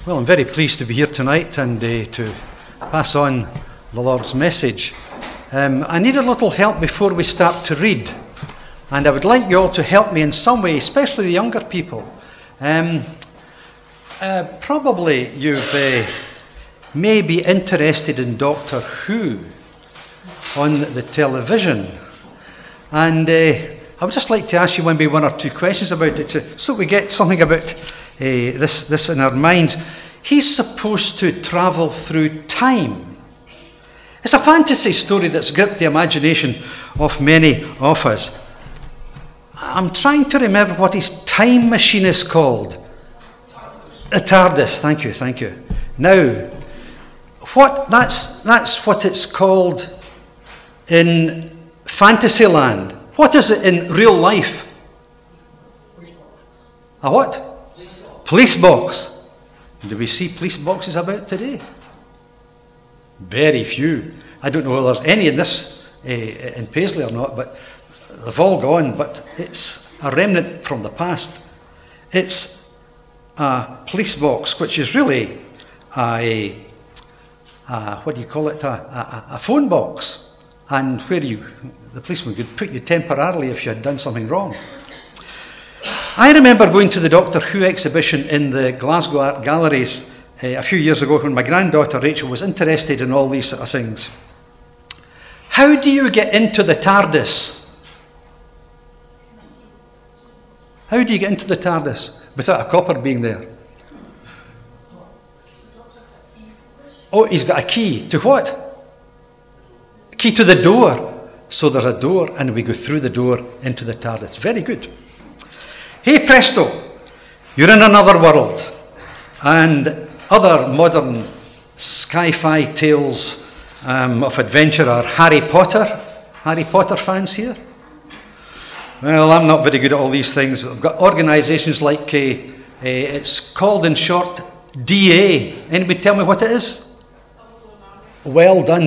Well, I'm very pleased to be here tonight and to pass on the Lord's message. I need a little help before we start to read, and I would like you all to help me in some way, especially the younger people. Probably you've may be interested in Doctor Who on the television, and I would just like to ask you maybe one or two questions about it, so we get something about this in our minds. He's supposed to travel through time. It's a fantasy story that's gripped the imagination of many of us. I'm trying to remember what his time machine is called. A TARDIS. Thank you. Now, that's what it's called in Fantasyland. What is it in real life? A what? Police box. Do we see police boxes about today? Very few. I don't know whether there's any in this in Paisley or not, but they've all gone. But it's a remnant from the past. It's a police box, which is really a phone box, and where the policeman could put you temporarily if you had done something wrong. I remember going to the Doctor Who exhibition in the Glasgow Art Galleries a few years ago when my granddaughter Rachel was interested in all these sort of things. How do you get into the TARDIS? How do you get into the TARDIS without a copper being there? Oh, he's got a key. To what? A key to the door. So there's a door and we go through the door into the TARDIS. Very good. Hey presto, you're in another world, and other modern sci-fi tales of adventure are Harry Potter. Harry Potter fans here? Well, I'm not very good at all these things, but I've got organisations like, it's called in short DA. Anybody tell me what it is? Well done.